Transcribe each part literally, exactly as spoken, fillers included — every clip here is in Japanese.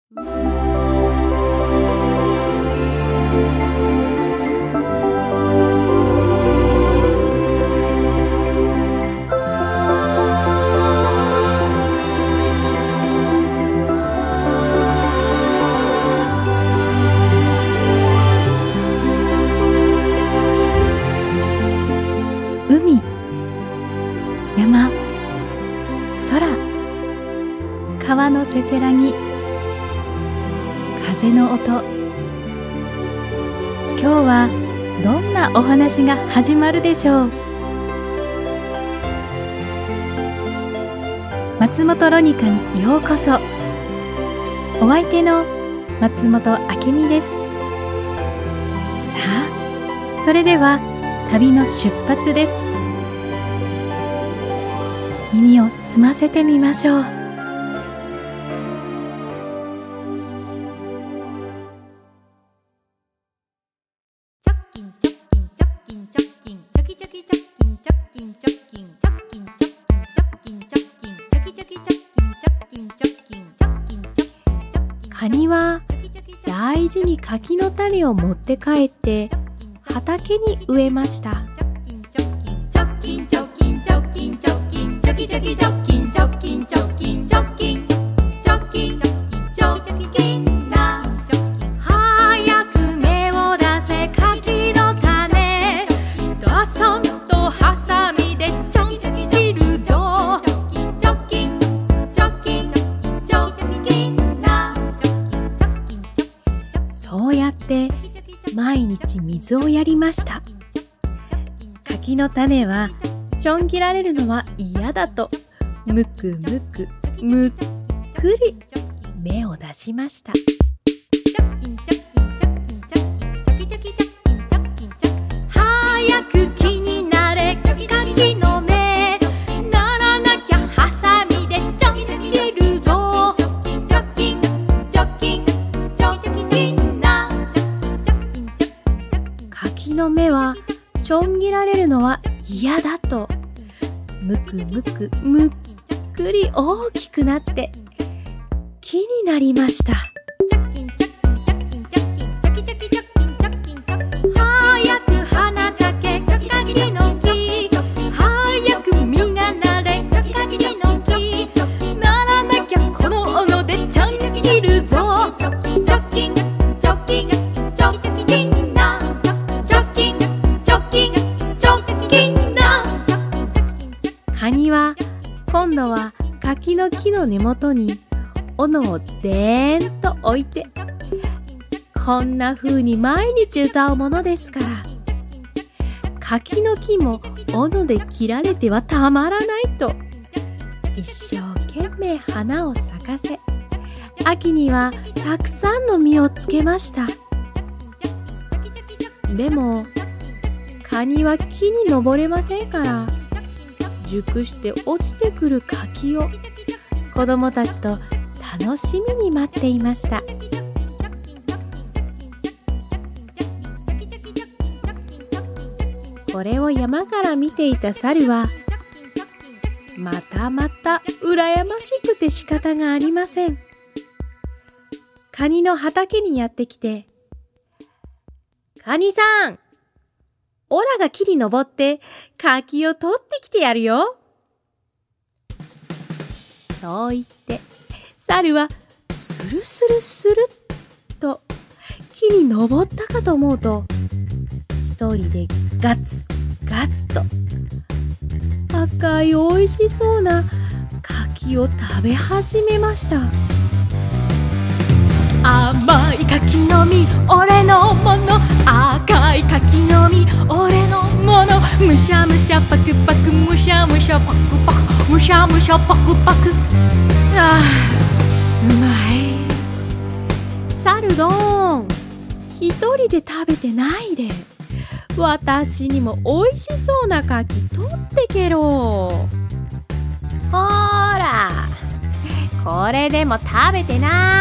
海、山、空、川のせせらぎ、風の音。今日はどんなお話が始まるでしょう。松本ロニカにようこそ。お相手の松本明美です。さあ、それでは旅の出発です。耳を澄ませてみましょう。カニは大事に柿の種を持って帰って畑に植えました。早く芽を出せ柿の種、ドソンとハサミでちょん切るぞ。そうやって毎日水をやりました。柿の種はちょん切られるのは嫌だと、むくむくむっくり芽を出しました。早く木になれ柿の芽、ならなきゃハサミでちょん切るぞ。柿の芽はちょん切られるのは嫌だと、むくむくむっくり大きくなって木になりました。早く花咲け柿の木、早く実がなれ柿の木、ならなきゃこの斧でちょん切るぞ。カニは今度は柿の木の根元に斧をでーんと置いて、こんな風に毎日歌うものですから、柿の木も斧で切られてはたまらないと一生懸命花を咲かせ、秋にはたくさんの実をつけました。でもカニは木に登れませんから、熟して落ちてくる柿を子供たちと楽しみに待っていました。これを山から見ていた猿は、またまた羨ましくて仕方がありません。カニの畑にやってきて、カニさん、オラが木に登って柿を取ってきてやるよ。そう言って猿はスルスルスルっと木に登ったかと思うと、一人でガツガツと赤いおいしそうな柿を食べ始めました。甘い柿の実俺のもの、赤い柿の実俺のもの、むしゃむしゃパクパク、むしゃむしゃパクパク、むしゃむしゃパクパク。ああ、うまい。猿どん、一人で食べてないで、私にもおいしそうな柿取ってけろ。ほら、これでも食べてな。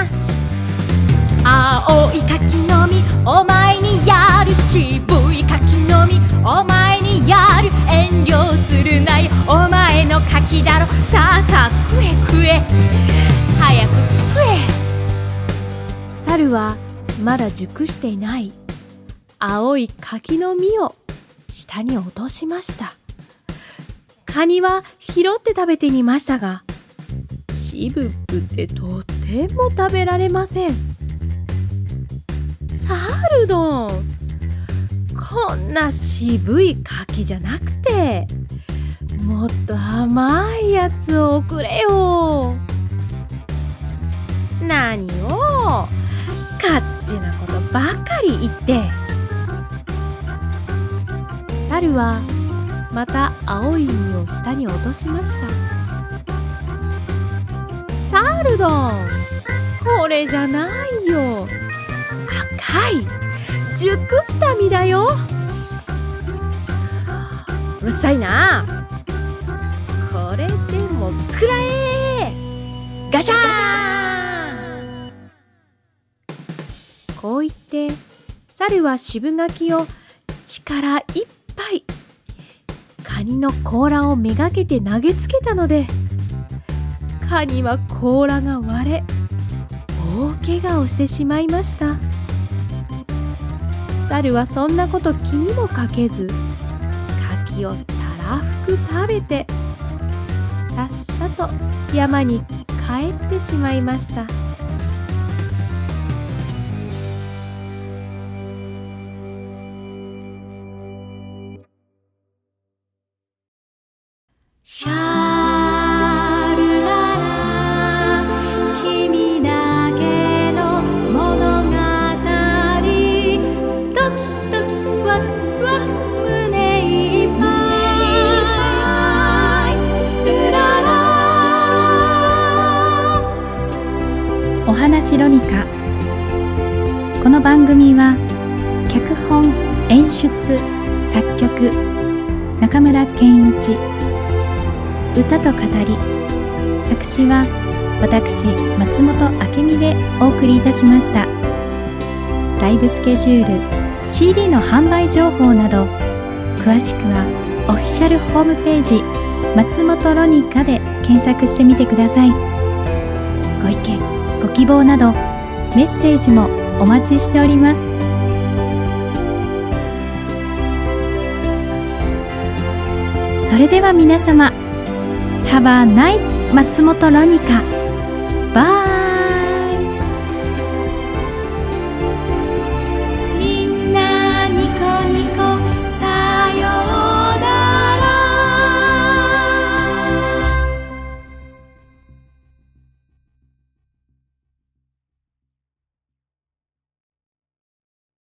青い柿の実お前にやる、渋い柿の実お前にやる、遠慮するなよお前の柿だろ、さあさあ食え食え、早く食え。 猿はまだ熟していない青い柿の実を下に落としました。カニは拾って食べてみましたが、渋くてとても食べられません。サルドン、こんな渋い柿じゃなくて、もっと甘いやつをくれよ。何を勝手なことばかり言って。猿はまた青い実を下に落としました。サルドン、これじゃないよ。赤い熟した実だよ。うるさいな。これでもくらえ。ガシャーン。こう言って猿は渋柿を力いっぱいカニの甲羅をめがけて投げつけたので、カニは甲羅が割れ大怪我をしてしまいました。猿はそんなこと気にもかけず、柿をたらふく食べてさっさと山に帰ってしまいました。シャルララ、君だけの物語、ドキドキワクワク胸いっぱい、ルララ。お話ロニカ。この番組は脚本・演出・作曲中村健一、歌と語り、作詞は私松本明美でお送りいたしました。ライブスケジュール、シーディー の販売情報など詳しくはオフィシャルホームページ松本ロニカで検索してみてください。ご意見ご希望などメッセージもお待ちしております。それでは皆様、Have a nice 松本ロニカ。バイ。